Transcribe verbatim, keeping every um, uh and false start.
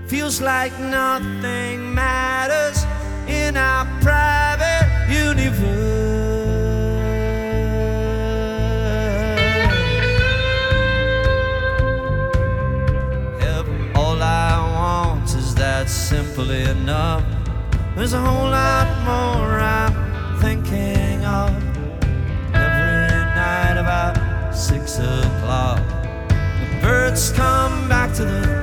Feels like nothing matters in our private universe. All I want is that simple enough. There's a whole lot more I'm thinking of. Every night about six o'clock, the birds come back to the